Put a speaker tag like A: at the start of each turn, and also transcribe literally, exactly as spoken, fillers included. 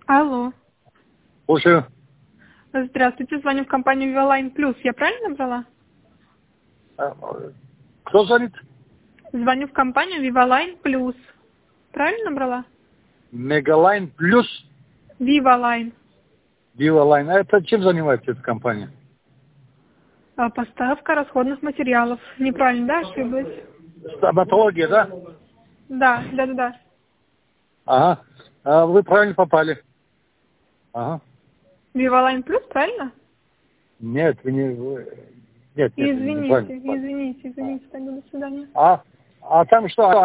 A: Алло.
B: Слушаю.
A: Здравствуйте, звоню в компанию Vivaline Plus. Я правильно набрала?
B: Кто звонит?
A: Звоню в компанию Vivaline Plus. Правильно набрала?
B: Мегалайн плюс
A: Vivaline.
B: Вивалайн. А это чем занимается эта компания?
A: А, Поставка расходных материалов. Неправильно, да, ошиблась?
B: Стоматология, да?
A: Да, да, да, да.
B: Ага. А вы правильно попали. Ага.
A: Vivaline Plus, правильно?
B: Нет, вы не... вы- Нет, нет, вы
A: Извините,
B: неправильно попали.
A: извините, извините, тогда до свидания.
B: А, а там что?